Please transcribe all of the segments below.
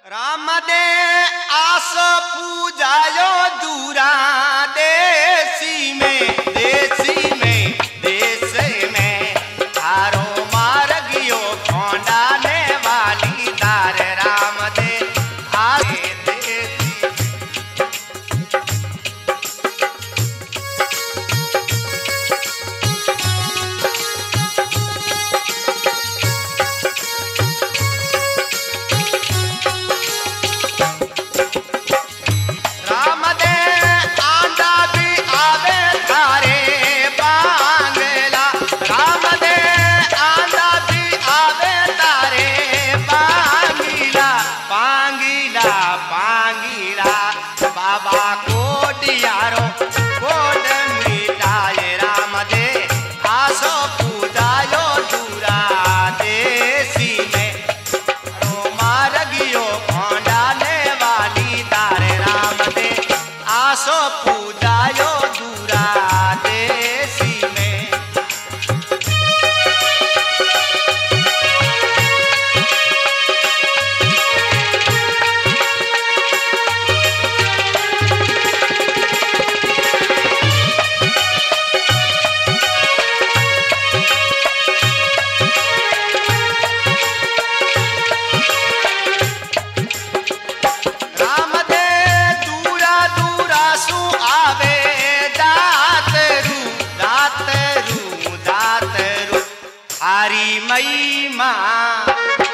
राम दे आस पूजायो दूरा देसी में थारो मार्गियो खोंडाने वाली तार राम दे आगे बाबा कोडियारो कोड मिटाए राम दे आसो पूजायो दूरा देसी में रो मार्गियो खोंडाने वाली तारे राम दे आसो पूजायो दूरा देसी में हरी मई माँ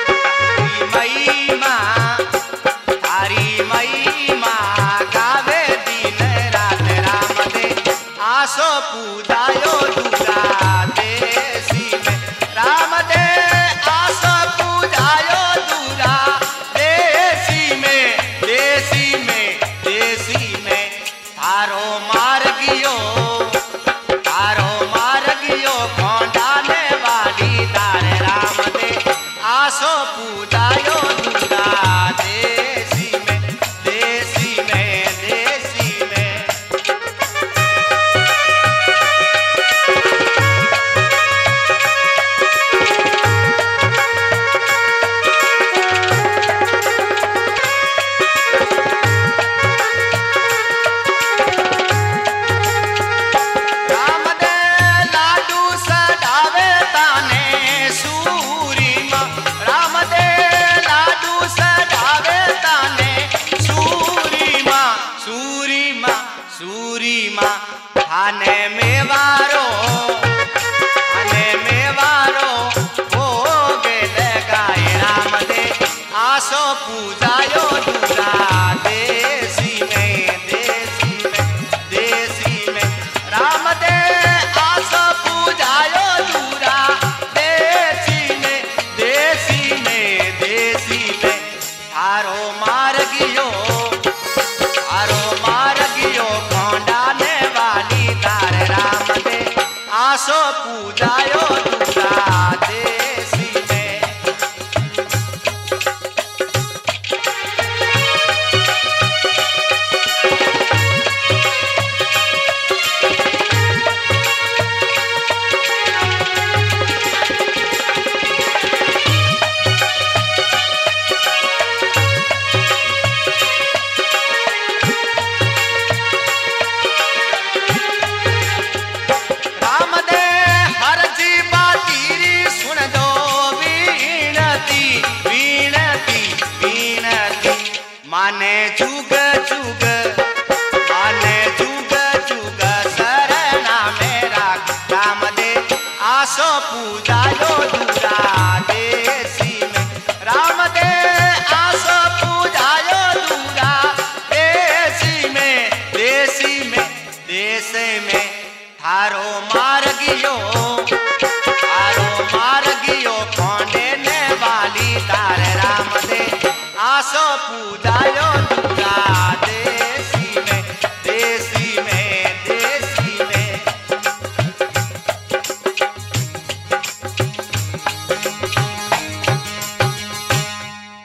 गावे दिन रात राम दे आसो पूजायो दूरा देसी में राम दे आसो पूजायो दूरा देसी में थारो मार्गियो खोंडाने वाली तारे राम दे आसो पूजायो दूरा देसी में आने मेवारो भोग लगाए राम दे आसो पूजायो दूरा देसी में राम दे आसो पूजायो दूरा देसी में थारो मार्गियो खोंडाने वाली तार राम दे आसो पूजायो दूरा देसी में माने जुग शरणा मेरा राम दे आसो पूजायो दूरा देसी में राम दे आसो पूजायो दूरा देसी में थारो मार्गियो